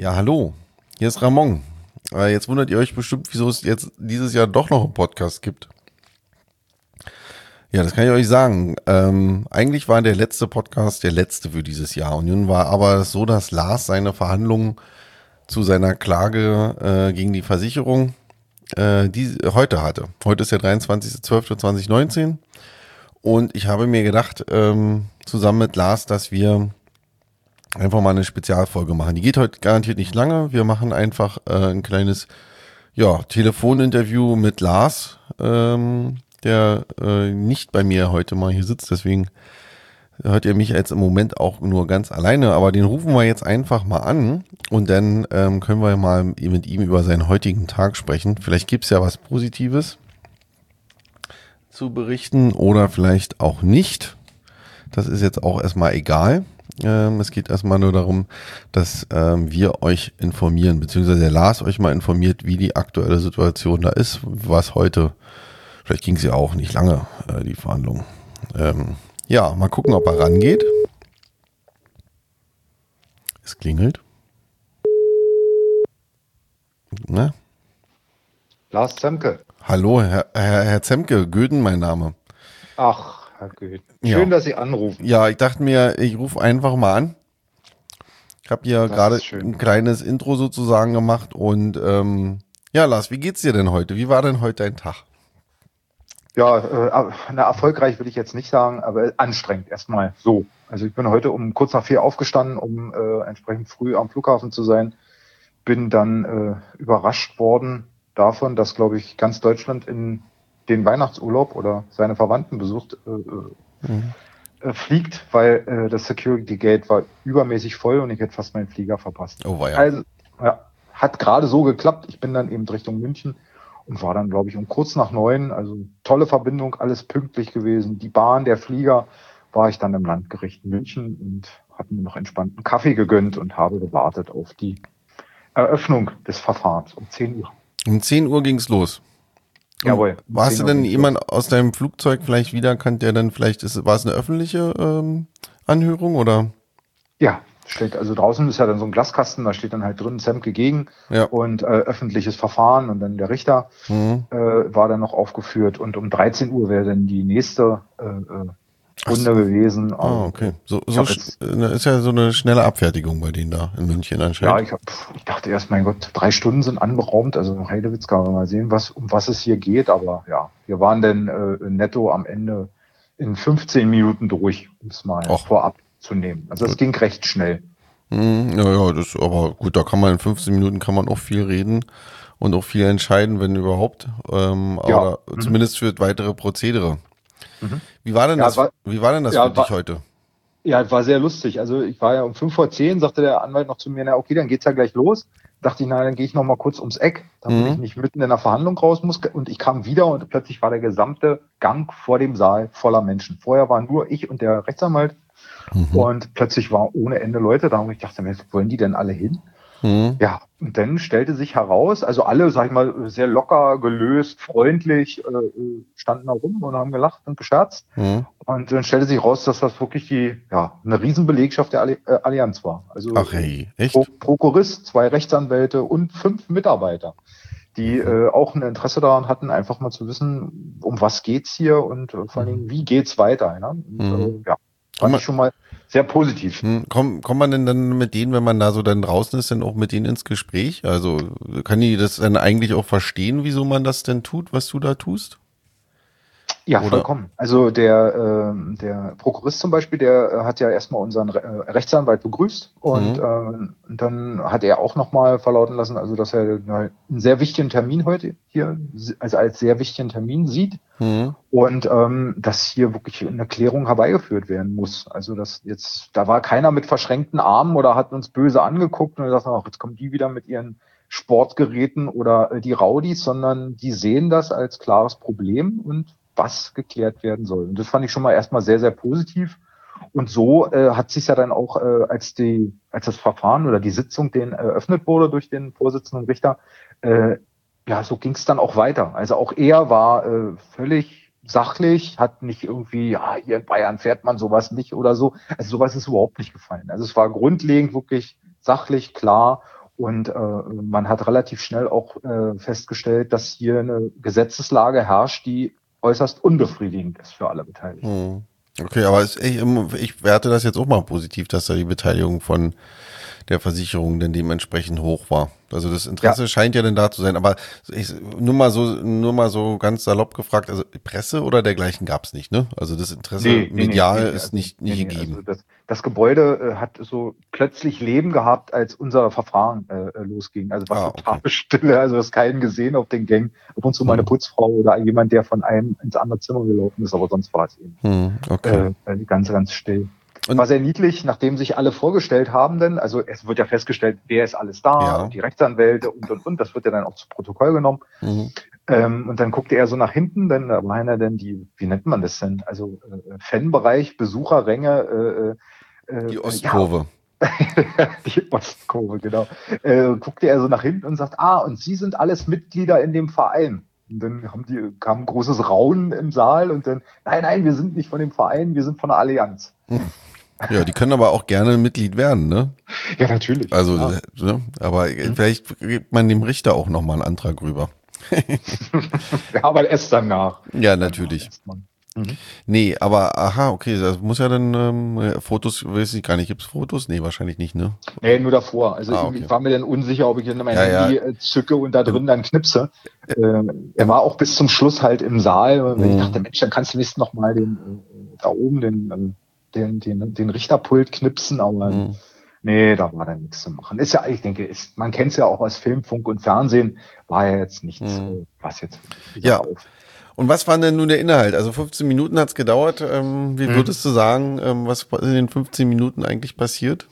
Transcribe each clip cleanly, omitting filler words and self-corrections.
Ja, hallo, hier ist Ramon. Jetzt wundert ihr euch bestimmt, wieso es jetzt dieses Jahr doch noch einen Podcast gibt. Ja, das kann ich euch sagen. Eigentlich war der letzte Podcast der letzte für dieses Jahr. Und nun war aber so, dass Lars seine Verhandlungen zu seiner Klage gegen die Versicherung die heute hatte. Heute ist der 23.12.2019 und ich habe mir gedacht, zusammen mit Lars, dass wir einfach mal eine Spezialfolge machen. Die geht heute garantiert nicht lange. Wir machen einfach ein kleines Telefoninterview mit Lars, der nicht bei mir heute mal hier sitzt. Deswegen hört ihr mich jetzt im Moment auch nur ganz alleine. Aber den rufen wir jetzt einfach mal an und dann können wir mal mit ihm über seinen heutigen Tag sprechen. Vielleicht gibt es ja was Positives zu berichten oder vielleicht auch nicht. Das ist jetzt auch erstmal egal. Es geht erstmal nur darum, dass wir euch informieren, beziehungsweise der Lars euch mal informiert, wie die aktuelle Situation da ist, was heute, vielleicht ging es ja auch nicht lange, die Verhandlung. Mal gucken, ob er rangeht. Es klingelt. Na? Lars Zemke. Hallo, Herr Zemke, Göden mein Name. Ach, Herr Göden. Schön, dass Sie anrufen. Ja, ich dachte mir, ich rufe einfach mal an. Ich habe hier gerade ein kleines Intro sozusagen gemacht und Lars, wie geht's dir denn heute? Wie war denn heute dein Tag? Ja, erfolgreich will ich jetzt nicht sagen, aber anstrengend erstmal so. Also ich bin heute um kurz nach 4 aufgestanden, um entsprechend früh am Flughafen zu sein. Bin dann überrascht worden davon, dass, glaube ich, ganz Deutschland in den Weihnachtsurlaub oder seine Verwandten besucht fliegt, weil das Security Gate war übermäßig voll und ich hätte fast meinen Flieger verpasst. Oh, weia. Also, hat gerade so geklappt. Ich bin dann eben Richtung München und war dann, glaube ich, um kurz nach 9. Also tolle Verbindung, alles pünktlich gewesen. Die Bahn, der Flieger, war ich dann im Landgericht München und habe mir noch entspannten Kaffee gegönnt und habe gewartet auf die Eröffnung des Verfahrens um 10 Uhr. Um 10 Uhr ging's los. Jawohl. Warst du denn jemand aus deinem Flugzeug vielleicht wiedererkannt, der dann vielleicht war es eine öffentliche Anhörung oder? Ja, steht, also draußen ist ja dann so ein Glaskasten, da steht dann halt drin Zemke gegen und öffentliches Verfahren und dann der Richter war dann noch aufgeführt und um 13 Uhr wäre dann die nächste Runde gewesen. Ah, okay. So ist ja so eine schnelle Abfertigung bei denen da in München anscheinend. Ja, ich dachte erst, mein Gott, 3 Stunden sind anberaumt, also Heidewitz, kann man mal sehen, um was es hier geht, aber ja, wir waren dann netto am Ende in 15 Minuten durch, um es mal vorab zu nehmen. Also es ging recht schnell. Das aber gut, da kann man in 15 Minuten kann man auch viel reden und auch viel entscheiden, wenn überhaupt, aber zumindest für weitere Prozedere. Wie war denn das für dich heute? Ja, war sehr lustig. Also ich war ja um 5:10, sagte der Anwalt noch zu mir, na okay, dann geht's ja gleich los. Dachte ich, na, dann gehe ich noch mal kurz ums Eck, damit ich nicht mitten in der Verhandlung raus muss. Und ich kam wieder und plötzlich war der gesamte Gang vor dem Saal voller Menschen. Vorher waren nur ich und der Rechtsanwalt und plötzlich waren ohne Ende Leute da. Und ich dachte mir, wo wollen die denn alle hin? Ja, und dann stellte sich heraus, also alle, sag ich mal, sehr locker, gelöst, freundlich, standen da rum und haben gelacht und gescherzt. Und dann stellte sich raus, dass das wirklich eine Riesenbelegschaft der Allianz war. Also ach hey, echt? Prokurist, 2 Rechtsanwälte und 5 Mitarbeiter, die auch ein Interesse daran hatten, einfach mal zu wissen, um was geht's hier und vor allen Dingen, wie geht's weiter. Ne? Und, fand ich schon mal sehr positiv. Kommt man denn dann mit denen, wenn man da so dann draußen ist, dann auch mit denen ins Gespräch? Also kann die das dann eigentlich auch verstehen, wieso man das denn tut, was du da tust? Ja, vollkommen. Also der Prokurist zum Beispiel, der hat ja erstmal unseren Rechtsanwalt begrüßt und dann hat er auch nochmal verlauten lassen, also dass er einen sehr wichtigen Termin heute hier, also als sehr wichtigen Termin sieht und dass hier wirklich eine Klärung herbeigeführt werden muss. Also da war keiner mit verschränkten Armen oder hat uns böse angeguckt und gesagt, ach, jetzt kommen die wieder mit ihren Sportgeräten oder die Rowdies, sondern die sehen das als klares Problem und was geklärt werden soll. Und das fand ich schon mal erstmal sehr, sehr positiv. Und so hat sich ja dann auch, als das Verfahren oder die Sitzung eröffnet wurde durch den Vorsitzenden Richter, so ging es dann auch weiter. Also auch er war völlig sachlich, hat nicht irgendwie, hier in Bayern fährt man sowas nicht oder so. Also sowas ist überhaupt nicht gefallen. Also es war grundlegend wirklich sachlich, klar Und man hat relativ schnell auch festgestellt, dass hier eine Gesetzeslage herrscht, die äußerst unbefriedigend ist für alle Beteiligten. Okay, aber ich werte das jetzt auch mal positiv, dass da die Beteiligung von der Versicherung denn dementsprechend hoch war. Also das Interesse scheint ja denn da zu sein, aber nur mal so ganz salopp gefragt, also Presse oder dergleichen gab es nicht, ne? Also das Interesse medial ist nicht gegeben. Also das Gebäude hat so plötzlich Leben gehabt, als unser Verfahren losging. Also war total Stille, also hast keinen gesehen auf den Gängen. Ab und zu mal eine Putzfrau oder jemand, der von einem ins andere Zimmer gelaufen ist, aber sonst war es eben ganz still. War sehr niedlich, nachdem sich alle vorgestellt haben, denn, also es wird ja festgestellt, wer ist alles da, die Rechtsanwälte und, das wird ja dann auch zu Protokoll genommen. Und dann guckte er so nach hinten, denn da waren ja dann wie nennt man das denn? Also Fanbereich, Besucherränge, die Ostkurve. Die Ostkurve, genau. Guckte er so nach hinten und sagt, und Sie sind alles Mitglieder in dem Verein. Und dann kam ein großes Raunen im Saal und dann, nein, wir sind nicht von dem Verein, wir sind von der Allianz. Ja, die können aber auch gerne Mitglied werden, ne? Ja, natürlich. Also, ne? Aber vielleicht gibt man dem Richter auch nochmal einen Antrag rüber. Ja, aber erst danach. Ja, natürlich. Nee, aber okay, das muss ja dann Fotos, weiß ich gar nicht, gibt's Fotos? Nee, wahrscheinlich nicht, ne? Nee, nur davor. Also ich war mir dann unsicher, ob ich dann mein Handy zücke und da drin dann knipse. Er war auch bis zum Schluss halt im Saal und ich dachte, Mensch, dann kannst du nächstes noch mal da oben den Richterpult knipsen, aber nee, da war dann nichts zu machen. Ist ja, ich denke, man kennt es ja auch aus Film, Funk und Fernsehen, war ja jetzt nichts, was jetzt auf. Und was war denn nun der Inhalt? Also 15 Minuten hat's gedauert. Wie würdest du sagen, was in den 15 Minuten eigentlich passiert?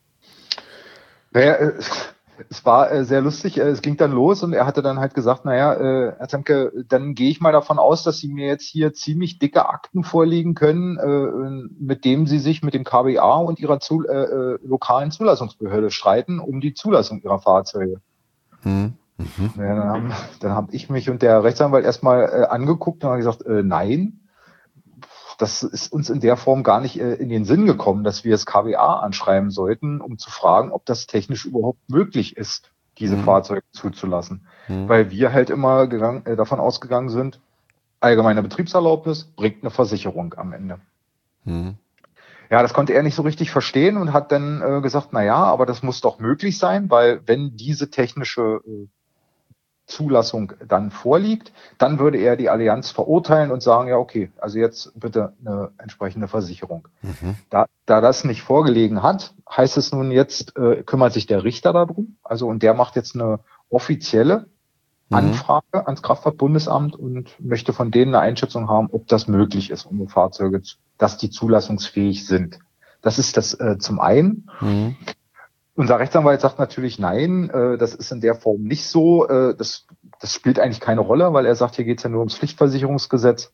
Naja, es war sehr lustig. Es ging dann los und er hatte dann halt gesagt, Herr Zemke, dann gehe ich mal davon aus, dass Sie mir jetzt hier ziemlich dicke Akten vorlegen können, mit dem Sie sich mit dem KBA und Ihrer lokalen Zulassungsbehörde streiten um die Zulassung Ihrer Fahrzeuge. Ja, dann hab ich mich und der Rechtsanwalt erstmal angeguckt und haben gesagt, nein, das ist uns in der Form gar nicht in den Sinn gekommen, dass wir das KBA anschreiben sollten, um zu fragen, ob das technisch überhaupt möglich ist, diese Fahrzeuge zuzulassen. Weil wir halt immer davon ausgegangen sind, allgemeine Betriebserlaubnis bringt eine Versicherung am Ende. Ja, das konnte er nicht so richtig verstehen und hat dann gesagt, aber das muss doch möglich sein, weil wenn diese technische Zulassung dann vorliegt, dann würde er die Allianz verurteilen und sagen, ja okay, also jetzt bitte eine entsprechende Versicherung. Da das nicht vorgelegen hat, heißt es nun jetzt, kümmert sich der Richter darum, also und der macht jetzt eine offizielle Anfrage ans Kraftfahrtbundesamt und möchte von denen eine Einschätzung haben, ob das möglich ist, um Fahrzeuge, dass die zulassungsfähig sind. Das ist das zum einen. Unser Rechtsanwalt sagt natürlich nein, das ist in der Form nicht so. Das spielt eigentlich keine Rolle, weil er sagt, hier geht es ja nur ums Pflichtversicherungsgesetz.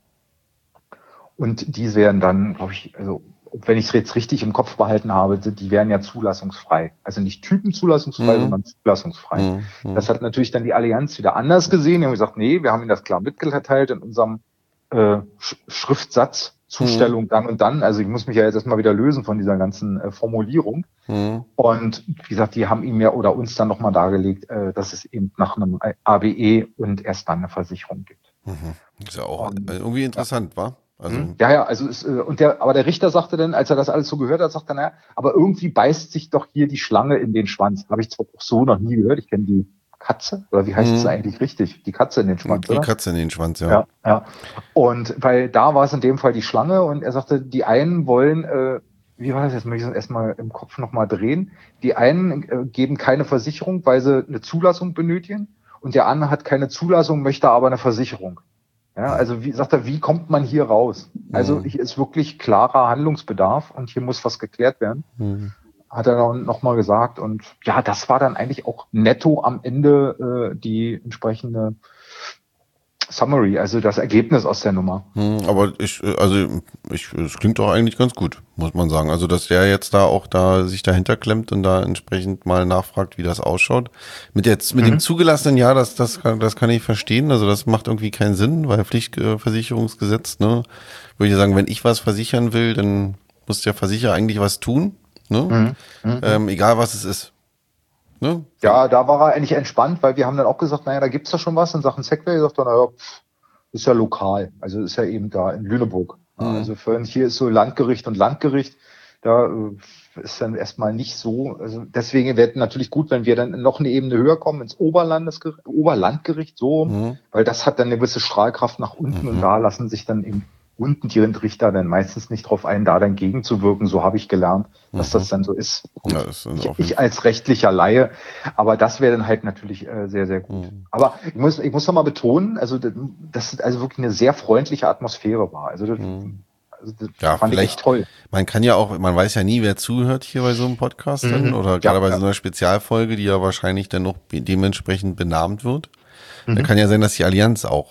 Und die wären dann, glaube ich, also wenn ich es jetzt richtig im Kopf behalten habe, die wären ja zulassungsfrei. Also nicht typenzulassungsfrei, sondern zulassungsfrei. Das hat natürlich dann die Allianz wieder anders gesehen. Die haben gesagt, nee, wir haben ihnen das klar mitgeteilt in unserem Schriftsatz. Zustellung dann und dann. Also ich muss mich ja jetzt erstmal wieder lösen von dieser ganzen Formulierung. Und wie gesagt, die haben ihm ja oder uns dann nochmal dargelegt, dass es eben nach einem ABE und erst dann eine Versicherung gibt. Ist ja auch irgendwie interessant, wa? Also also aber der Richter sagte dann, als er das alles so gehört hat, sagte er, aber irgendwie beißt sich doch hier die Schlange in den Schwanz. Habe ich zwar auch so noch nie gehört, ich kenne die Katze, oder wie heißt es eigentlich richtig? Die Katze in den Schwanz, oder? Die Katze in den Schwanz, ja. Ja. Und weil da war es in dem Fall die Schlange und er sagte, die einen wollen, wie war das jetzt, möchte ich das erstmal im Kopf nochmal drehen, die einen geben keine Versicherung, weil sie eine Zulassung benötigen und der andere hat keine Zulassung, möchte aber eine Versicherung. Ja, also wie kommt man hier raus? Also hier ist wirklich klarer Handlungsbedarf und hier muss was geklärt werden. Hat er noch mal gesagt. Und ja, das war dann eigentlich auch netto am Ende die entsprechende Summary, also das Ergebnis aus der Nummer. Aber es klingt doch eigentlich ganz gut, muss man sagen. Also, dass der jetzt sich dahinter klemmt und da entsprechend mal nachfragt, wie das ausschaut. Mit dem zugelassenen, ja, das kann ich verstehen. Also, das macht irgendwie keinen Sinn, weil Pflichtversicherungsgesetz, ne, würde ich sagen, wenn ich was versichern will, dann muss der Versicherer eigentlich was tun, ne? Egal was es ist. Ne? Ja, da war er eigentlich entspannt, weil wir haben dann auch gesagt, naja, da gibt's ja schon was in Sachen Segway. Er sagt dann, naja, ist ja lokal. Also ist ja eben da in Lüneburg. Ja, also für uns hier ist so Landgericht und Landgericht. Da ist dann erstmal nicht so. Also deswegen wäre es natürlich gut, wenn wir dann noch eine Ebene höher kommen, ins Oberlandgericht, so, weil das hat dann eine gewisse Strahlkraft nach unten und da lassen sich dann eben unten die Richter dann meistens nicht drauf ein, da dann gegenzuwirken. So habe ich gelernt, dass das dann so ist. Ja, das ist ich als rechtlicher Laie, aber das wäre dann halt natürlich sehr, sehr gut. Aber ich muss noch mal betonen, also dass also wirklich eine sehr freundliche Atmosphäre war. Also das ja, fand ich echt toll. Man kann ja auch, man weiß ja nie, wer zuhört hier bei so einem Podcast dann, oder gerade bei so einer Spezialfolge, die ja wahrscheinlich dann noch dementsprechend benannt wird. Da kann ja sein, dass die Allianz auch,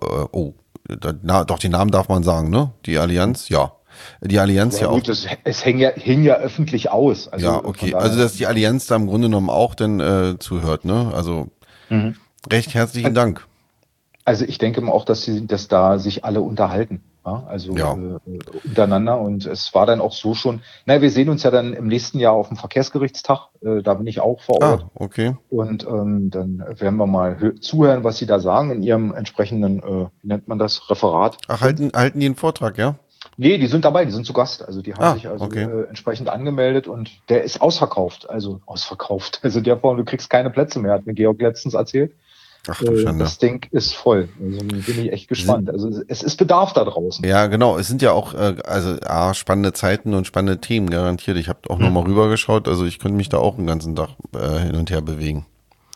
doch, die Namen darf man sagen, ne? Die Allianz, ja. Die Allianz ja gut, auch. Es hing ja öffentlich aus. Also ja, okay. Also, dass die Allianz da im Grunde genommen auch dann zuhört, ne? Also, recht herzlichen Dank. Also ich denke mal auch, dass da sich alle unterhalten. Ja? Also untereinander. Und es war dann auch so schon, wir sehen uns ja dann im nächsten Jahr auf dem Verkehrsgerichtstag. Da bin ich auch vor Ort. Okay. Und dann werden wir mal zuhören, was Sie da sagen in Ihrem entsprechenden, wie nennt man das, Referat. Ach, halten die einen Vortrag, ja? Nee, die sind dabei, die sind zu Gast. Also die haben sich entsprechend angemeldet und der ist ausverkauft. Also du kriegst keine Plätze mehr, hat mir Georg letztens erzählt. Ach du Schande. Das Ding ist voll. Also bin ich echt gespannt. Also es ist Bedarf da draußen. Ja, genau. Es sind ja auch spannende Zeiten und spannende Themen garantiert. Ich habe auch noch mal rübergeschaut. Also ich könnte mich da auch den ganzen Tag hin und her bewegen.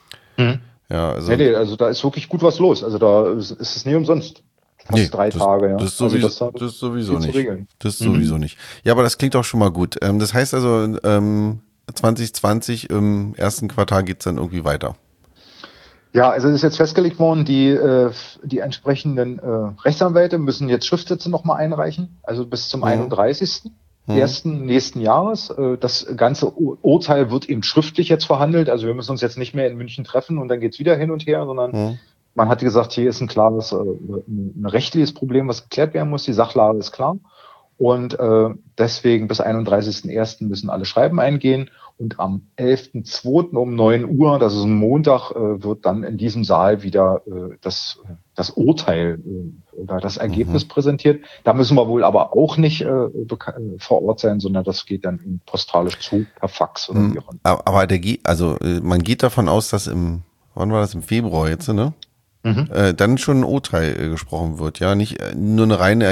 Ja, also nee, also da ist wirklich gut was los. Also da ist es nie umsonst. Fast 3 Tage. Ja. Das ist sowieso nicht. Das ist sowieso nicht. Ja, aber das klingt auch schon mal gut. Das heißt also 2020 im ersten Quartal geht's dann irgendwie weiter. Ja, also es ist jetzt festgelegt worden, die entsprechenden Rechtsanwälte müssen jetzt Schriftsätze nochmal einreichen, also bis zum 31.01. nächsten Jahres. Das ganze Urteil wird eben schriftlich jetzt verhandelt, also wir müssen uns jetzt nicht mehr in München treffen und dann geht's wieder hin und her, sondern man hat gesagt, hier ist ein klares, ein rechtliches Problem, was geklärt werden muss, die Sachlage ist klar und deswegen bis 31.01. müssen alle Schreiben eingehen. Und am 11.02. um 9 Uhr, das ist ein Montag, wird dann in diesem Saal wieder das Urteil oder das Ergebnis präsentiert. Da müssen wir wohl aber auch nicht vor Ort sein, sondern das geht dann postalisch zu, per Fax oder wie auch immer. Aber man geht davon aus, dass wann war das, im Februar jetzt, ne? Dann schon ein Urteil gesprochen wird, ja, nicht nur eine reine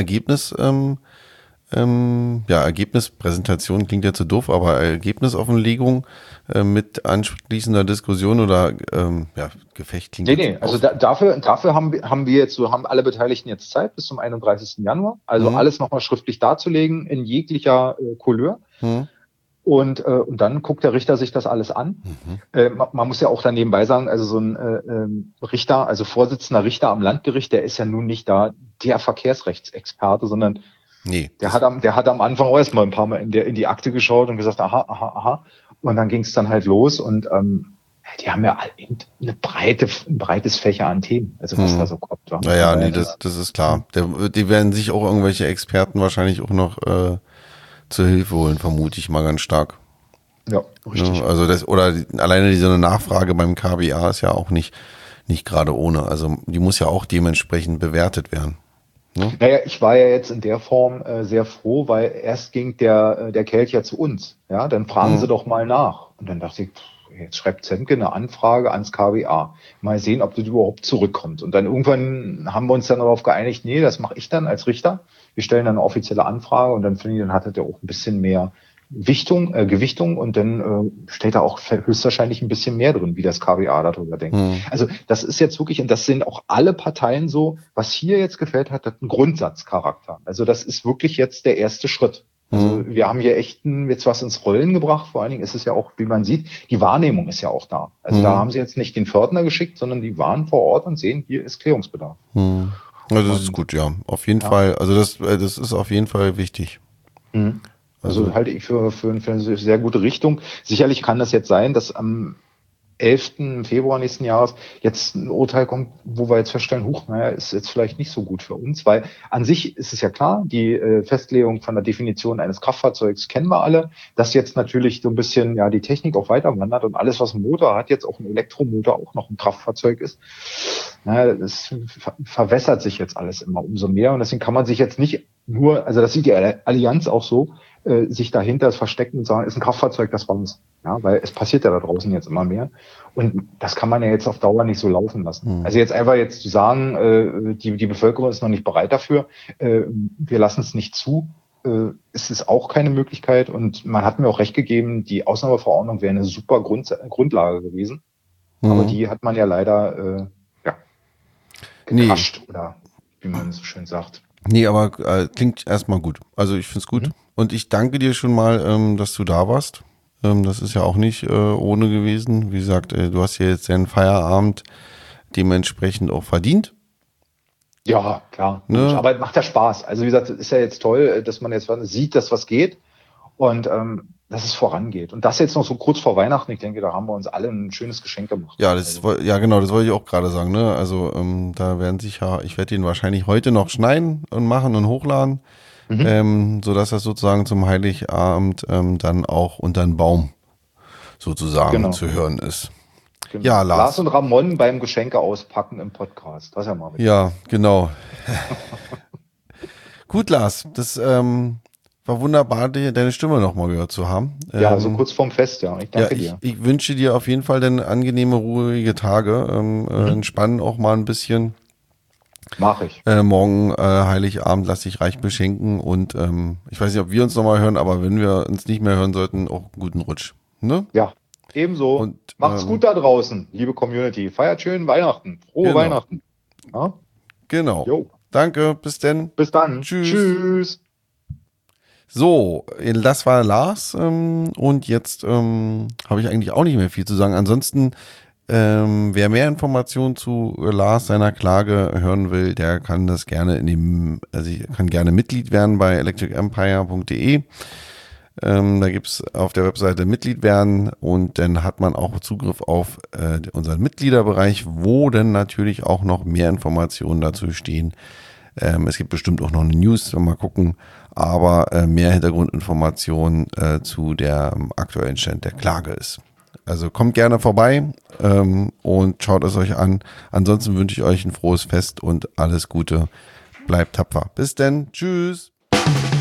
Ergebnispräsentation klingt ja zu doof, aber Ergebnisoffenlegung mit anschließender Diskussion oder Gefecht klingt. Nee, also dafür haben wir jetzt haben alle Beteiligten jetzt Zeit bis zum 31. Januar, also alles nochmal schriftlich darzulegen in jeglicher Couleur. Und dann guckt der Richter sich das alles an. Man muss ja auch dann nebenbei sagen, also so ein Richter, also Vorsitzender Richter am Landgericht, der ist ja nun nicht da der Verkehrsrechtsexperte, sondern der hat am Anfang auch erstmal ein paar Mal in die Akte geschaut und gesagt, aha. Und dann ging es dann halt los und die haben ja ein breites Fächer an Themen, also was da so kommt. Das ist klar. Die werden sich auch irgendwelche Experten wahrscheinlich auch noch zur Hilfe holen, vermute ich mal ganz stark. Ja, richtig. Also alleine so eine Nachfrage beim KBA ist ja auch nicht gerade ohne. Also die muss ja auch dementsprechend bewertet werden. Naja, ich war ja jetzt in der Form sehr froh, weil erst ging der Kelch ja zu uns. Ja, dann fragen Sie doch mal nach. Und dann dachte ich, jetzt schreibt Zemke eine Anfrage ans KBA. Mal sehen, ob das überhaupt zurückkommt. Und dann irgendwann haben wir uns dann darauf geeinigt, nee, das mache ich dann als Richter. Wir stellen dann eine offizielle Anfrage und dann hat er auch ein bisschen mehr Gewichtung und dann steht da auch höchstwahrscheinlich ein bisschen mehr drin, wie das KBA darüber denkt. Also das ist jetzt wirklich, und das sind auch alle Parteien so, was hier jetzt gefällt hat einen Grundsatzcharakter. Also das ist wirklich jetzt der erste Schritt. Also wir haben hier echt jetzt was ins Rollen gebracht. Vor allen Dingen ist es ja auch, wie man sieht, die Wahrnehmung ist ja auch da. Also da haben sie jetzt nicht den Pförtner geschickt, sondern die waren vor Ort und sehen, hier ist Klärungsbedarf. Also das ist gut, ja. Auf jeden Fall. Also das ist auf jeden Fall wichtig. Also halte ich für eine sehr gute Richtung. Sicherlich kann das jetzt sein, dass am 11. Februar nächsten Jahres jetzt ein Urteil kommt, wo wir jetzt feststellen, ist jetzt vielleicht nicht so gut für uns, weil an sich ist es ja klar, die Festlegung von der Definition eines Kraftfahrzeugs kennen wir alle, dass jetzt natürlich so ein bisschen die Technik auch weiter wandert und alles, was ein Motor hat, jetzt auch ein Elektromotor auch noch ein Kraftfahrzeug ist. Das verwässert sich jetzt alles immer umso mehr und deswegen kann man sich jetzt nicht nur, also das sieht die Allianz auch so, sich dahinter verstecken und sagen, ist ein Kraftfahrzeug, das war's. Ja, weil es passiert ja da draußen jetzt immer mehr. Und das kann man ja jetzt auf Dauer nicht so laufen lassen. Also jetzt einfach jetzt zu sagen, die Bevölkerung ist noch nicht bereit dafür, wir lassen es nicht zu, ist es auch keine Möglichkeit. Und man hat mir auch recht gegeben, die Ausnahmeverordnung wäre eine super Grundlage gewesen. Aber die hat man ja leider gekrascht, oder wie man so schön sagt. Nee, aber klingt erstmal gut. Also ich finde es gut. Und ich danke dir schon mal, dass du da warst. Das ist ja auch nicht ohne gewesen. Wie gesagt, du hast ja jetzt deinen Feierabend dementsprechend auch verdient. Ja, klar. Ne? Aber macht ja Spaß. Also wie gesagt, ist ja jetzt toll, dass man jetzt sieht, dass was geht und dass es vorangeht. Und das jetzt noch so kurz vor Weihnachten, ich denke, da haben wir uns alle ein schönes Geschenk gemacht. Ja, genau, das wollte ich auch gerade sagen. Ne? Also da werden sich ich werde ihn wahrscheinlich heute noch schneiden und machen und hochladen. Sodass das sozusagen zum Heiligabend dann auch unter den Baum sozusagen zu hören ist. Genau. Ja, Lars und Ramon beim Geschenke auspacken im Podcast. Das ist ja mal mit. Ja, genau. Gut, Lars, das war wunderbar, deine Stimme nochmal gehört zu haben. Ja, so kurz vorm Fest, ja. Ich danke dir. Ich wünsche dir auf jeden Fall dann angenehme, ruhige Tage. Entspannen auch mal ein bisschen. Mach ich. Morgen Heiligabend lass dich reich beschenken und ich weiß nicht, ob wir uns nochmal hören, aber wenn wir uns nicht mehr hören sollten, auch einen guten Rutsch. Ne? Ja, ebenso. Und, macht's gut da draußen, liebe Community. Feiert schön Weihnachten. Frohe Weihnachten. Ja? Genau. Jo. Danke, bis denn. Bis dann. Tschüss. So, das war Lars und jetzt habe ich eigentlich auch nicht mehr viel zu sagen. Ansonsten wer mehr Informationen zu Lars seiner Klage hören will, der kann das gerne kann gerne Mitglied werden bei electricempire.de. Da gibt's auf der Webseite Mitglied werden und dann hat man auch Zugriff auf unseren Mitgliederbereich, wo dann natürlich auch noch mehr Informationen dazu stehen. Es gibt bestimmt auch noch eine News, mal gucken, aber mehr Hintergrundinformationen zu der aktuellen Stand der Klage ist. Also kommt gerne vorbei und schaut es euch an. Ansonsten wünsche ich euch ein frohes Fest und alles Gute. Bleibt tapfer. Bis denn. Tschüss.